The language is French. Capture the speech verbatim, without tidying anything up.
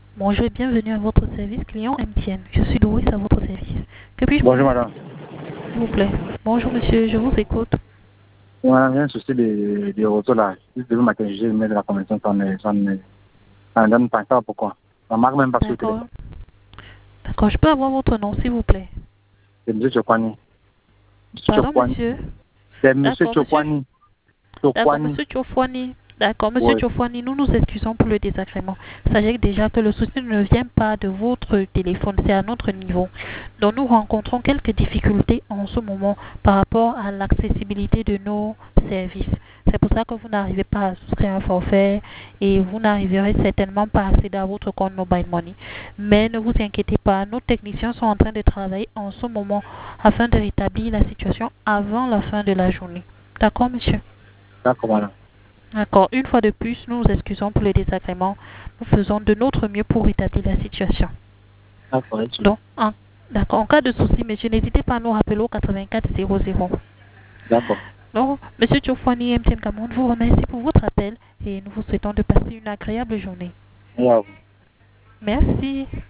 Bonjour et bienvenue à votre service client M T N. Je suis Doris à votre service. Que puis-je pour Bonjour vous, madame. s'il vous plaît? Bonjour monsieur, je vous écoute. Madame, il y a un souci de, de retour là. Juste demain matin, je vais mettre la convention sans sans sans donne pas ça pourquoi. La marque même pas sur le D'accord. téléphone. D'accord, je peux avoir votre nom, s'il vous plaît? C'est monsieur Chokwani. Monsieur Pardon, Chokwani. monsieur? C'est monsieur D'accord, monsieur. Chokwani. D'accord, Chokwani. monsieur Tchofouani. D'accord, monsieur Oui. Tchofouani, nous nous excusons pour le désagrément. Sachez déjà que le souci ne vient pas de votre téléphone, c'est à notre niveau. Donc nous rencontrons quelques difficultés en ce moment par rapport à l'accessibilité de nos services. C'est pour ça que vous n'arrivez pas à souscrire un forfait et vous n'arriverez certainement pas à accéder à votre compte Mobile Money. Mais ne vous inquiétez pas, nos techniciens sont en train de travailler en ce moment afin de rétablir la situation avant la fin de la journée. D'accord, monsieur? D'accord madame. D'accord. Une fois de plus, nous nous excusons pour le désagrément. Nous faisons de notre mieux pour rétablir la situation. D'accord, monsieur. Donc, en, d'accord. En cas de souci, monsieur, n'hésitez pas à nous rappeler au quatre-vingt-quatre zéro zéro. D'accord. Donc, monsieur Tchofouani M T N Cameroun vous remercie pour votre appel et nous vous souhaitons de passer une agréable journée. Wow. Merci.